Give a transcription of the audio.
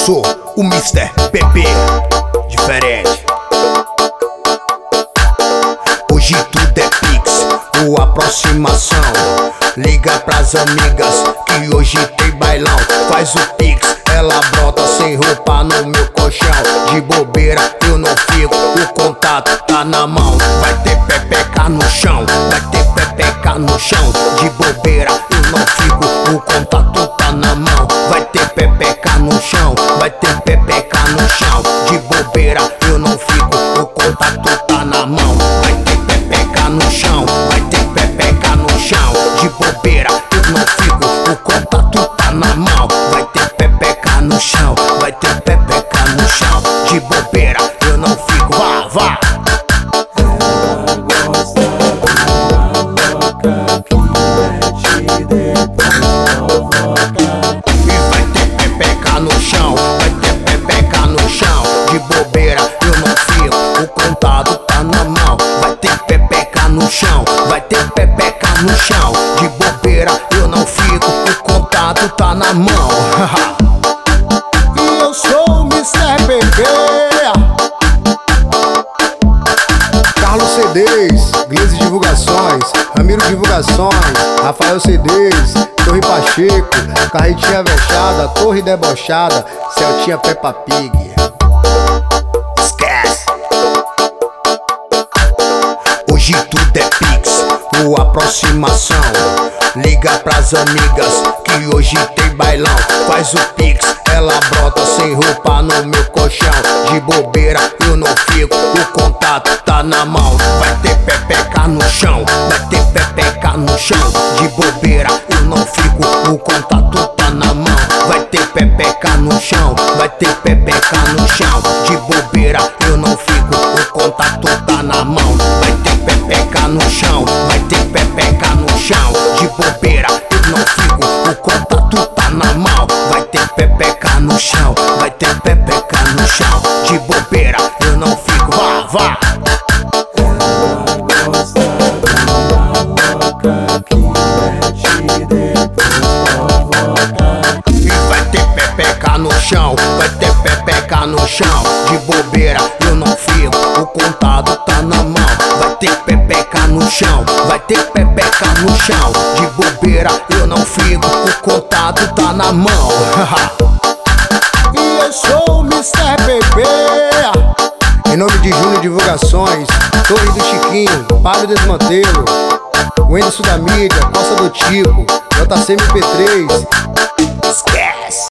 sou o Mr. PP, diferente. Hoje tudo é Pix ou aproximação. Liga pras amigas que hoje tem bailão. Faz o Pix, ela brota sem roupa no meu colchão. De bobeira eu não fico, o contato tá na mão. Vai ter pepeca no chão, vai ter pepeca no chão. De bobeira eu não fico, o contato tá na mão. Vai ter pepeca no chão, vai ter pepeca no chão. De bobeira eu não fico, o contato tá na mão. Vai ter pepeca no chão, vai ter pepeca no chão. De bobeira eu não fico, o contato tá na mão. Vai ter pepeca no chão, vai ter pepeca no chão. De bobeira eu não fico, vá, vá. No chão, vai ter pepeca no chão. De bobeira eu não fico, o contato tá na mão. Vai ter pepeca no chão, vai ter pepeca no chão. De bobeira eu não fico, o contato tá na mão. E eu sou o Mr. PP, Carlos CDs, Gleise Divulgações, Ramiro Divulgações, Rafael CDs, Torre Pacheco, Carretinha Vexada, Torre Debochada, Celtinha Peppa Pig. Esquece. Hoje tudo é Pix ou aproximação. Liga pras amigas que hoje tem bailão. Faz o Pix, ela brota sem roupa no meu colchão. De bobeira eu não fico, o contato tá na mão. Vai ter pepeca no chão, vai ter pepeca no chão. De bobeira eu não fico, o contato tá na mão. Vai ter pepeca no chão, vai ter pepeca no chão. De bobeira eu não fico, o contato tá na mão. Vai ter pepeca no chão, vai ter pepeca no chão. De bobeira eu não fico, o contato tá na mão. Vai ter pepeca no chão, vai ter pepeca no chão. De bobeira eu não fico, vá, vá. No chão, vai ter pepeca no chão. De bobeira eu não fico, o contato tá na mão. Vai ter pepeca no chão, vai ter pepeca no chão. De bobeira eu não fico, o contato tá na mão. E eu sou o Mr. PP, em nome de Júnior Divulgações, Torre do Chiquinho, Pablo Desmantelo, Wenderson da Mídia, Costa do Tico, JCMP3,